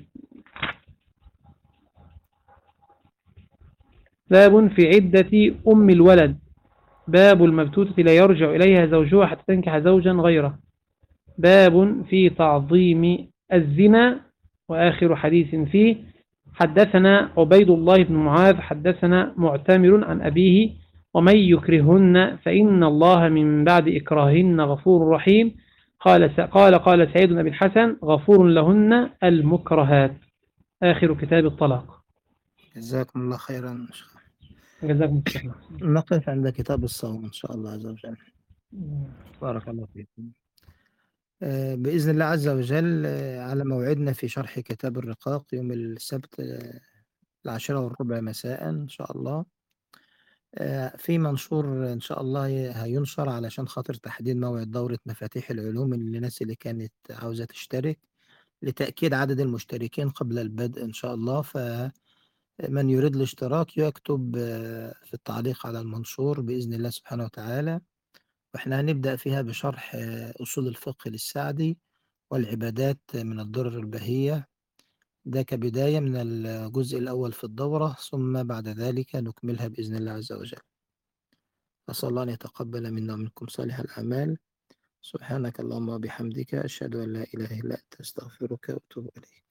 باب في عدة أم الولد. باب المبتوتة لا يرجع إليها زوجها حتى تنكح زوجا غيره. باب في تعظيم الزنا. وآخر حديث فيه. حدثنا عبيد الله بن معاذ حدثنا معتمر عن أبيه ومن يكرهن فإن الله من بعد إكراهن غفور رحيم. قال قال قال سعيد بن أبي الحسن غفور لهن المكرهات. آخر كتاب الطلاق. جزاكم الله خيرا. جزاكم الله. نقف عند كتاب الصوم إن شاء الله عز وجل. بارك الله فيكم. آه، بإذن الله عز وجل آه، على موعدنا في شرح كتاب الرقاق يوم السبت آه، العاشرة والربع مساء إن شاء الله. آه، في منشور إن شاء الله هينشر علشان خاطر تحديد موعد دورة مفاتيح العلوم للناس اللي كانت عاوزة تشترك لتأكيد عدد المشتركين قبل البدء إن شاء الله. فمن يريد الاشتراك يكتب آه، في التعليق على المنشور بإذن الله سبحانه وتعالى. وإحنا هنبدأ فيها بشرح آه، أصول الفقه للسعدي والعبادات من الدرر البهية. ده كبداية من الجزء الأول في الدورة ثم بعد ذلك نكملها بإذن الله عز وجل. أسأل الله أن يتقبل منا ومنكم صالح الأعمال. سبحانك اللهم وبحمدك أشهد أن لا إله إلا أنت أستغفرك وأتوب إليك.